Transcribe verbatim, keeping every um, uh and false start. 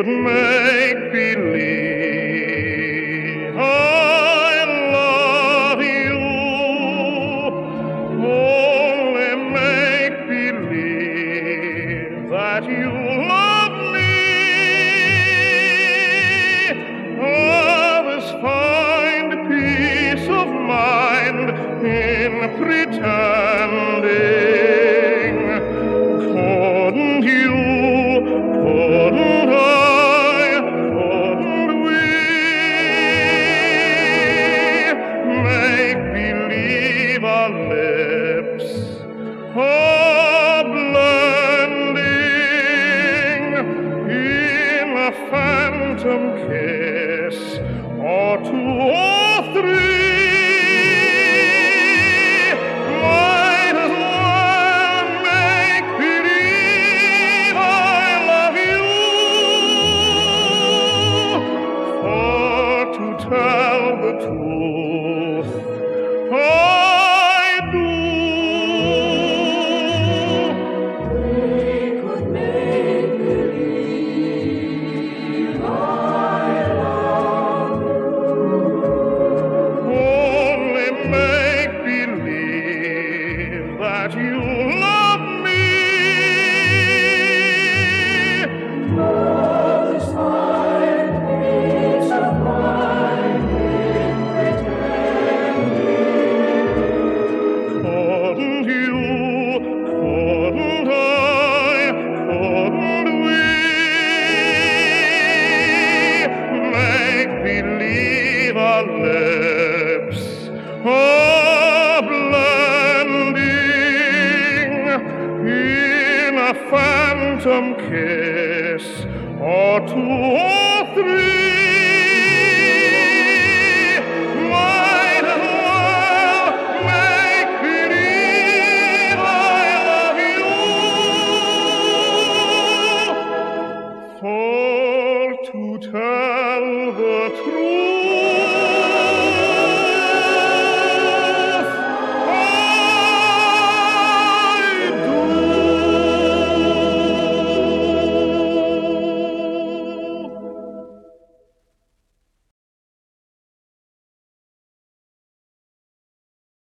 could make believe I love you, only make believe that you love me. Others find peace of mind in pretending. Couldn't you, couldn't I, couldn't we make believe our lips are blending in a phantom kiss, or two or three? Might as well make believe I love you, for to tell the truth, I do. We could make believe I love you. Only make believe that you love me. Others find peace of mind in pretending. Couldn't you, couldn't I, couldn't we make believe our lips are blending in a phantom kiss, or two or three?